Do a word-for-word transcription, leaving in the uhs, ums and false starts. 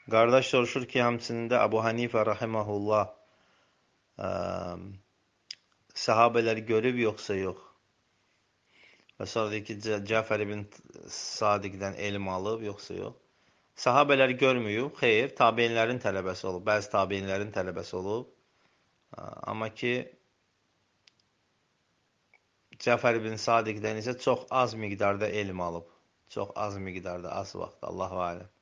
Qardaş soruşur ki, həmçinin də Əbu Hanifə rahimehullah ə, səhabələri görüb yoxsa yox? Və sonra deyir ki, Cə- Cəfər ibn Sadiqdən elm alıb yoxsa yox? Səhabələri görmüyüb, xeyr, tabeinlərin tələbəsi olub, bəzi tabeinlərin tələbəsi olub. Ə, Amma ki, Cəfər ibn Sadiqdən isə çox az miqdarda elm alıb. Çox az miqdarda, az vaxt, Allahu aləm.